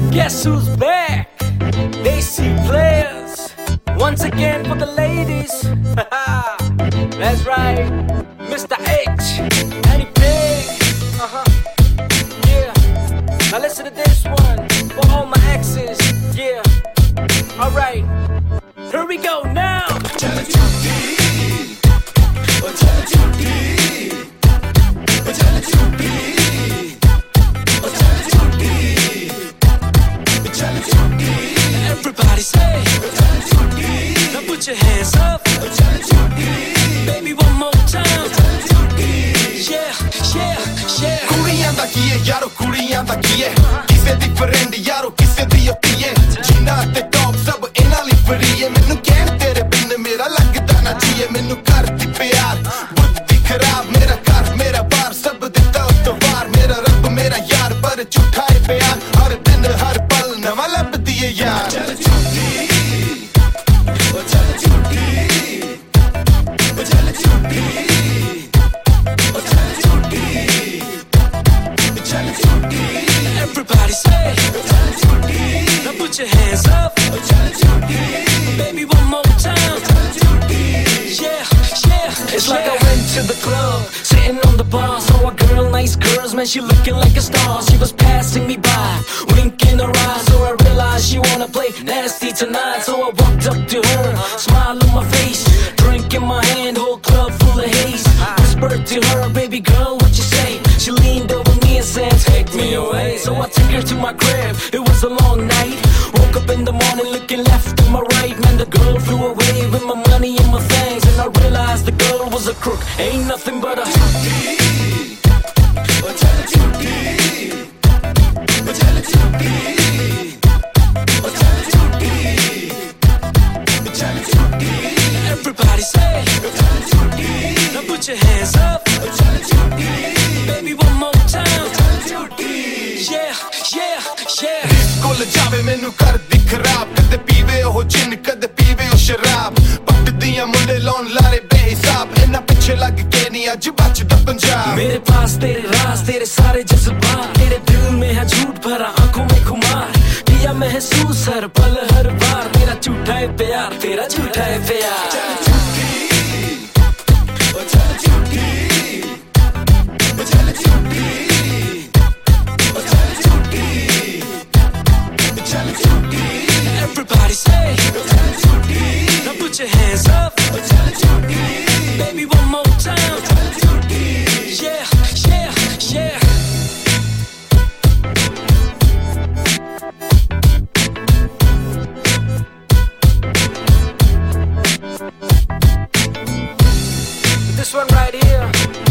Guess who's back? They see players once again for the ladies. That's right, Mr. H and he big. Yeah. Now listen to this one for all my exes. Yeah. Alright. Here we go now. Everybody say, now put your hands up, baby one more time. Yeah, yeah, yeah. ਕੁੜੀਆਂ ਦਾ ਕੀ ਏ ਯਾਰੋ ਕੁੜੀਆਂ ਦਾ ਕੀ ਏ ਕਿਸੇ ਦੀ friend ਯਾਰੋ ਕਿਸੇ ਦੀ ਹੋਤੀ ਏ ਜੀਨਾ ਤੇ top ਸਭ ਇਹਨਾਂ ਲਈ free ਏ ਮੈਨੂੰ ਕਹਿਣ ਤੇਰੇ ਬਿਨ ਮੇਰਾ ਲੱਗਦਾ ਨਾ ਜੀਏ ਮੈਨੂੰ ਕਰਦੀ ਪਿਆਰ ਬੁੱਧੀ ਖਰਾਬ ਮੇਰਾ ਘਰ ਮੇਰਾ ਬਾਰ ਸਭ ਦਿੱਤਾ ਉਤਵਾਰ ਮੇਰਾ ਰੱਬ ਮੇਰਾ ਯਾਰ ਪਰ ਝੂਠਾ ਏ ਪਿਆਰ ਹਰ ਦਿਨ ਹਰ ਪਲ ਨਵਾਂ ਲੱਭਦੀ ਏ ਯਾਰ ਚੱਲ ਝੂਠੀ ਉਹ ਚੱਲ ਝੂਠੀ ਉਹ ਚੱਲ ਝੂਠੀ Everybody say, now put your hands up, baby one more time. Yeah, yeah. It's like I went to the club, sitting on the bar, saw a girl, nice girls, man, she looking like a star. She was passing me by, winking her eyes, so I realized she wanna play nasty tonight. So I walked up to her, smile on my face, drink in my hand, whole club full of haze. Whispered to her, baby girl, what you say? She leaned over me and said, take me away. So I took her to my crib, it was a long night. Woke up in the morning looking left and my right. Man, the girl flew away with my money and my things, and I realized the girl was a crook, ain't nothing but a Everybody say, now put your hands up, baby one more time. Yeah, yeah, yeah. ਕੋਲ ਜਾਵੇ ਮੈਨੂੰ ਕਰਦੀ ਖਰਾਬ ਕਦੇ ਪੀਵੇ ਉਹ ਜਿੰਨ ਕਦੇ ਪੀਵੇ ਉਹ ਸ਼ਰਾਬ ਪੱਟਦੀਆਂ ਮੁੰਡੇ ਲਾਉਣ ਲਾਰੇ ਬੇਹਿਸਾਬ ਇਹਨਾਂ ਪਿੱਛੇ ਲੱਗ ਕੇ ਨਹੀਂ ਅੱਜ ਬਚਦਾ ਪੰਜਾਬ मेरे पास तेरे राज तेरे सारे जज्बात तेरे दिल में है झूठ भरा आंखों में खुमार किया महसूस हर पल हर बार मेरा झूठा है प्यार तेरा झूठा है प्यार Everybody say, now put your hands up, baby one more time. Yeah, yeah, yeah. This one right here